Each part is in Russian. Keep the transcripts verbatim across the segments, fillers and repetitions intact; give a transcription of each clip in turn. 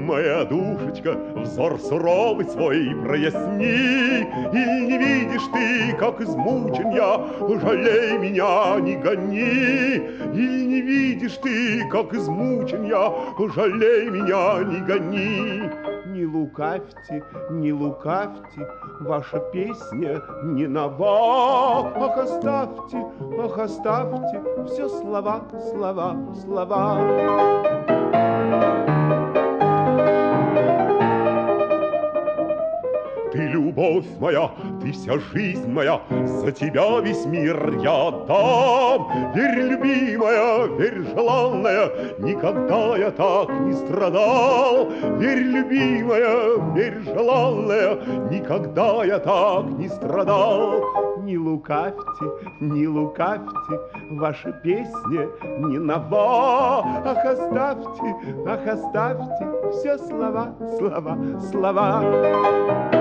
Моя душечка, взор суровый свой проясни, или не видишь ты, как измучен я, жалей меня, не гони. Или не видишь ты, как измучен я, жалей меня, не гони. Не лукавьте, не лукавьте, ваша песня не нова. Ах, оставьте, ах, оставьте все слова, слова, слова. Ты любовь моя, ты вся жизнь моя, за тебя весь мир я дам. Верь, любимая, верь, желанная, никогда я так не страдал. Верь, любимая, верь, желанная, никогда я так не страдал. Не лукавьте, не лукавьте, ваша песня не нова. Ах, оставьте, ах, оставьте все слова, слова, слова.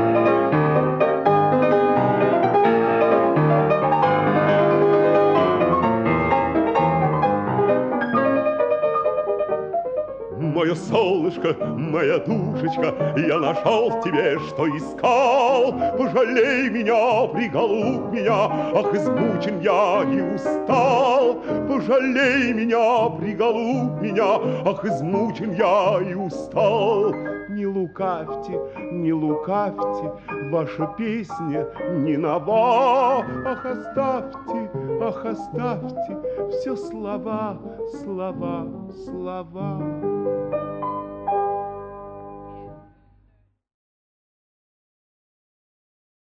Мое солнышко, моя душечка, я нашел в тебе, что искал. Пожалей меня, приголубь меня, ах, измучен я и устал. Пожалей меня, приголубь меня, ах, измучен я и устал. Не лукавьте, не лукавьте, ваша песня не нова. Ах, оставьте, ах, оставьте все слова, слова, слова.